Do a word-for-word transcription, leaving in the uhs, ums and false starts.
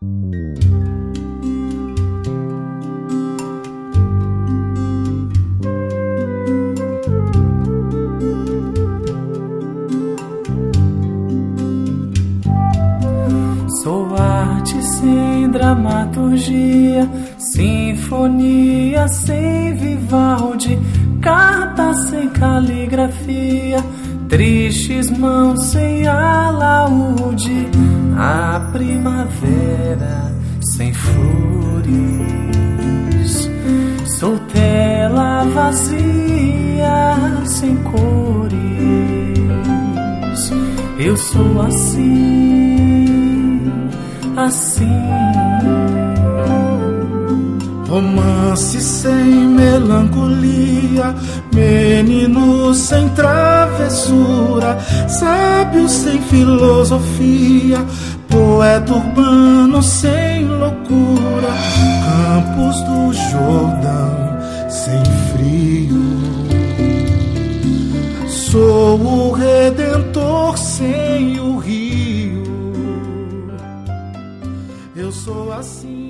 Sou arte sem dramaturgia, sinfonia sem Vivaldi, carta sem caligrafia, tristes mãos sem alaúde, a primavera sem flores. Sou tela vazia sem cores. Eu sou assim, assim. Romance sem melancolia, menino sem travessura, sábio sem filosofia, poeta urbano sem loucura, Campos do Jordão sem frio. Sou o redentor sem o rio. Eu sou assim.